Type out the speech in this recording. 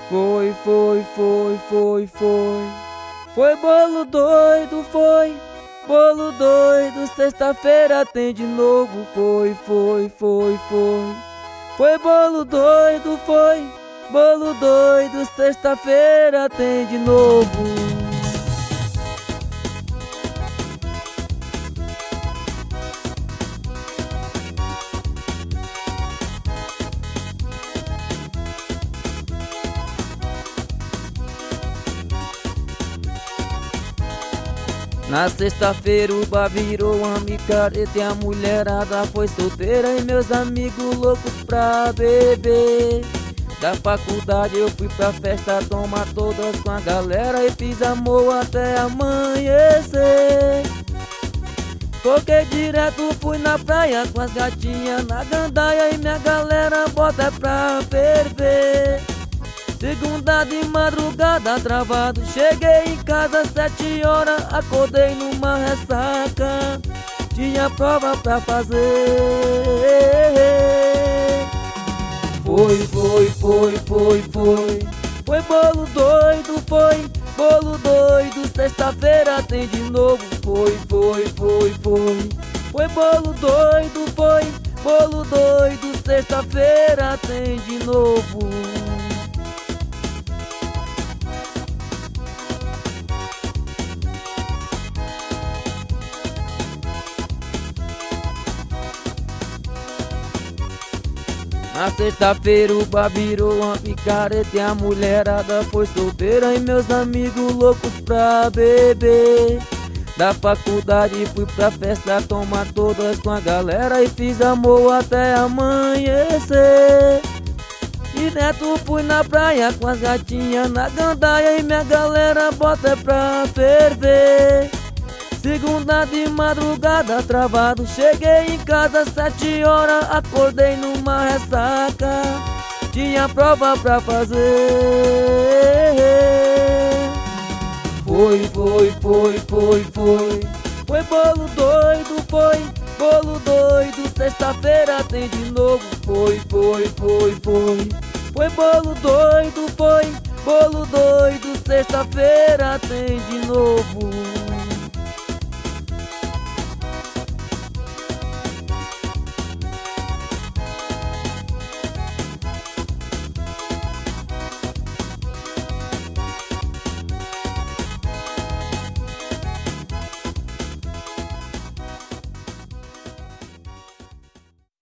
Foi, foi, foi, foi, foi. Foi bolo doido, foi. Bolo doido, sexta-feira tem de novo. Foi, foi, foi, foi. Foi bolo doido, foi. Bolo doido, sexta-feira tem de novo. Na sexta-feira o bar virou uma micareta e a mulherada foi solteira e meus amigos loucos pra beber. Da faculdade eu fui pra festa tomar todas com a galera e fiz amor até amanhecer. Toquei direto, fui na praia com as gatinhas na gandaia e minha galera bota é pra ferver. Segunda de madrugada travado, cheguei em casa 7 horas, acordei numa ressaca, tinha prova pra fazer. Foi, foi, foi, foi, foi. Foi bolo doido, foi. Bolo doido, sexta-feira tem de novo. Foi, foi, foi, foi. Foi bolo doido, foi. Bolo doido, sexta-feira tem de novo. Na sexta-feira o bar virou uma picareta e a mulherada foi solteira e meus amigos loucos pra beber. Da faculdade fui pra festa tomar todas com a galera e fiz amor até amanhecer. E neto fui na praia com as gatinhas na gandaia e minha galera bota é pra ferver. Segunda de madrugada travado, cheguei em casa 7 horas, acordei numa ressaca, tinha prova pra fazer. Foi, foi, foi, foi, foi. Foi bolo doido, foi. Bolo doido, sexta-feira tem de novo. Foi, foi, foi, foi. Foi bolo doido, foi. Bolo doido, sexta-feira tem de novo.